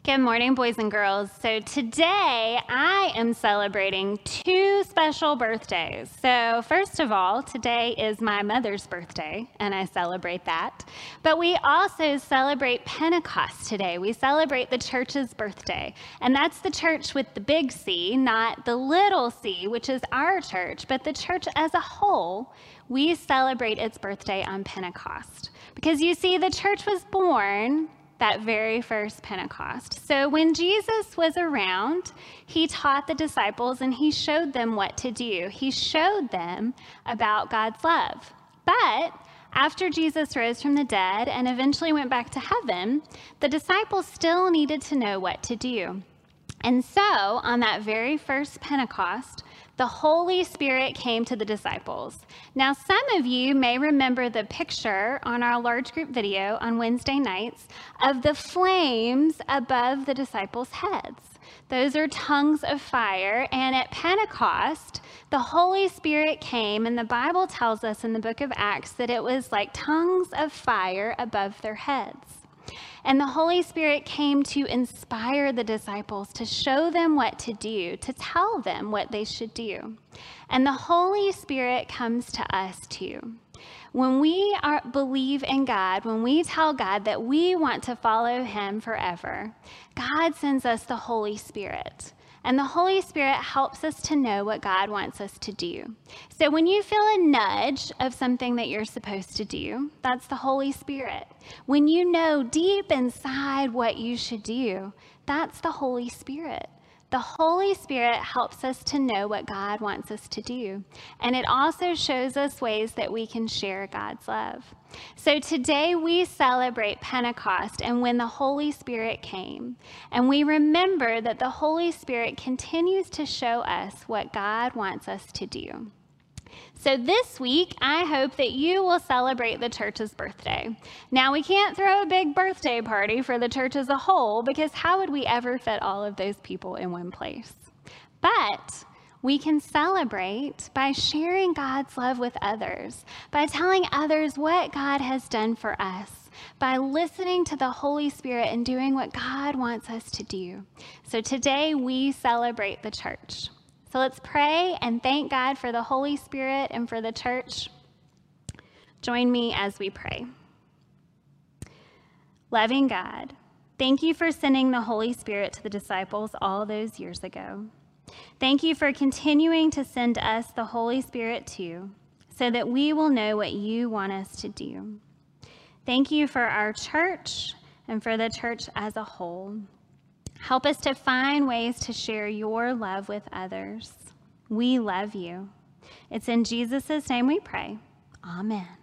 Good morning, boys and girls. So today I am celebrating two special birthdays. So first of all, today is my mother's birthday, and I celebrate that. But we also celebrate Pentecost today. We celebrate the church's birthday, and that's the church with the big C, not the little c, which is our church, but the church as a whole. We celebrate its birthday on Pentecost. Because you see, the church was born that very first Pentecost. So when Jesus was around, he taught the disciples and he showed them what to do. He showed them about God's love. But after Jesus rose from the dead and eventually went back to heaven, the disciples still needed to know what to do. And so on that very first Pentecost, the Holy Spirit came to the disciples. Now, some of you may remember the picture on our large group video on Wednesday nights of the flames above the disciples' heads. Those are tongues of fire, and at Pentecost, the Holy Spirit came, and the Bible tells us in the book of Acts that it was like tongues of fire above their heads. And the Holy Spirit came to inspire the disciples, to show them what to do, to tell them what they should do. And the Holy Spirit comes to us too. When we believe in God, when we tell God that we want to follow him forever, God sends us the Holy Spirit. And the Holy Spirit helps us to know what God wants us to do. So when you feel a nudge of something that you're supposed to do, that's the Holy Spirit. When you know deep inside what you should do, that's the Holy Spirit. The Holy Spirit helps us to know what God wants us to do. And it also shows us ways that we can share God's love. So today we celebrate Pentecost and when the Holy Spirit came. And we remember that the Holy Spirit continues to show us what God wants us to do. So this week, I hope that you will celebrate the church's birthday. Now, we can't throw a big birthday party for the church as a whole because how would we ever fit all of those people in one place? But we can celebrate by sharing God's love with others, by telling others what God has done for us, by listening to the Holy Spirit and doing what God wants us to do. So today, we celebrate the church. So let's pray and thank God for the Holy Spirit and for the church. Join me as we pray. Loving God, thank you for sending the Holy Spirit to the disciples all those years ago. Thank you for continuing to send us the Holy Spirit too, so that we will know what you want us to do. Thank you for our church and for the church as a whole. Help us to find ways to share your love with others. We love you. It's in Jesus' name we pray. Amen.